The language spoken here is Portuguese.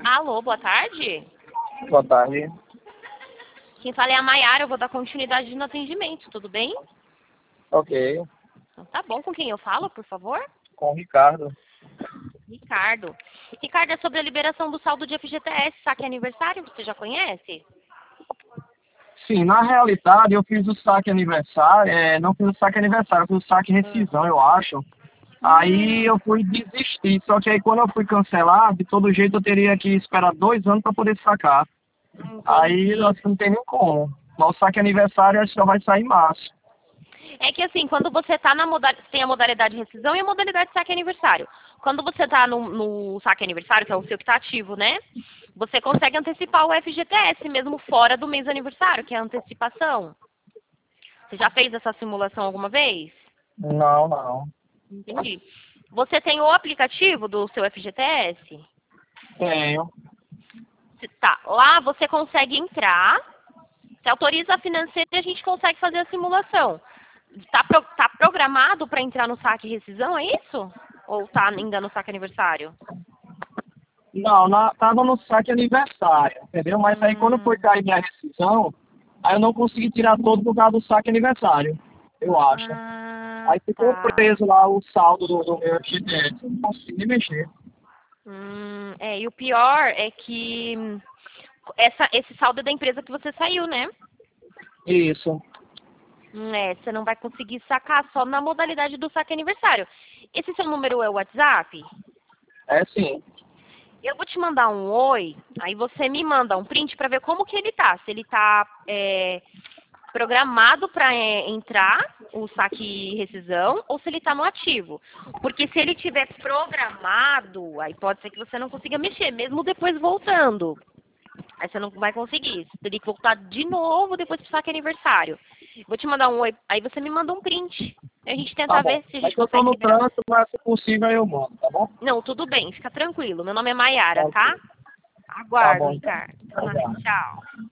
Alô, boa tarde. Boa tarde. Quem fala é a Maiara, eu vou dar continuidade no atendimento, tudo bem? Ok. Então, tá bom, com quem eu falo, por favor? Com o Ricardo. Ricardo. Ricardo, é sobre a liberação do saldo de FGTS, saque aniversário, você já conhece? Sim, na realidade eu fiz o saque aniversário, não fiz o saque aniversário, eu fiz o saque rescisão, eu acho. Aí eu fui desistir, só que aí quando eu fui cancelar, de todo jeito eu teria que esperar 2 anos para poder sacar. Aí Entendi. acho que não tem nem como. Mas o saque aniversário acho que só vai sair em março. É que assim, quando você tá na modalidade, tem a modalidade rescisão e a modalidade saque aniversário. Quando você tá no saque aniversário, que é o seu que tá ativo, né? Você consegue antecipar o FGTS mesmo fora do mês aniversário, que é a antecipação. Você já fez essa simulação alguma vez? Não, não. Entendi. Você tem o aplicativo do seu FGTS? Tenho. Tá. Lá você consegue entrar, se autoriza a financeira e a gente consegue fazer a simulação. Tá programado para entrar no saque rescisão, é isso? Ou tá ainda no saque aniversário? Não, tava no saque aniversário, entendeu? Mas aí quando foi cair minha rescisão, aí eu não consegui tirar todo por causa do saque aniversário, eu acho. Aí ficou Tá. preso lá o saldo do meu FGTS, eu não consegui nem mexer. E o pior é que esse saldo é da empresa que você saiu, né? Isso. Você não vai conseguir sacar só na modalidade do saque aniversário. Esse seu número é o WhatsApp? É sim. Eu vou te mandar um oi, aí você me manda um print para ver como que ele tá. Se ele tá programado para entrar o saque rescisão ou se ele tá no ativo. Porque se ele tiver programado, aí pode ser que você não consiga mexer, mesmo depois voltando. Aí você não vai conseguir. Você teria que voltar de novo depois do saque aniversário. Vou te mandar um oi, aí você me manda um print. Aí a gente Tá tenta bom. ver se a É gente que eu tô consegue no liberar. trânsito, mas se possível aí eu mando, tá bom? Não, tudo bem, fica tranquilo. Meu nome é Maiara, Tá, tá? tá Aguardo, bom então. Ricardo. Obrigado. Tchau.